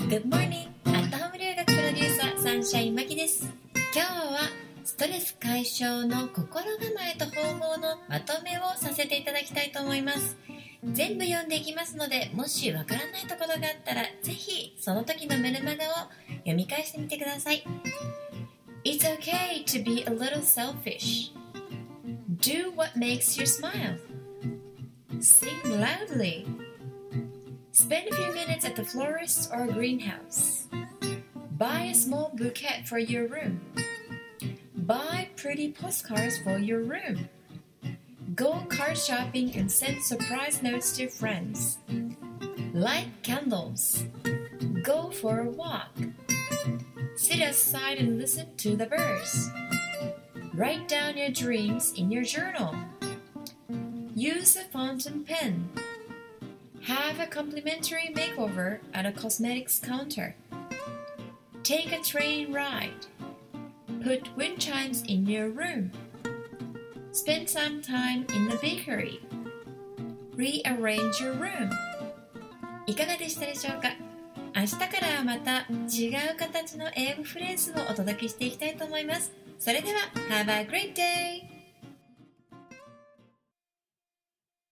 Good morning! アットホーム留学プロデューサーサンシャインマキです。今日はストレス解消の心構えと方法のまとめをさせていただきたいと思います。全部読んでいきますので、もしわからないところがあったらぜひその時のメルマガを読み返してみてください。It's okay to be a little selfish. Do what makes you smile. Sing loudly. Spend a few minutes at the florist or greenhouse. Buy a small bouquet for your room. Buy pretty postcards for your room. Go card shopping and send surprise notes to friends. Light candles. Go for a walk. Sit outside and listen to the birds. Write down your dreams in your journal. Use a fountain pen. Have a complimentary makeover at a cosmetics counter. Take a train ride. Put wind chimes in your room. Spend some time in the bakery. Rearrange your room. いかがでしたでしょうか？明日からはまた違う形の英語フレーズをお届けしていきたいと思います。それでは Have a great day!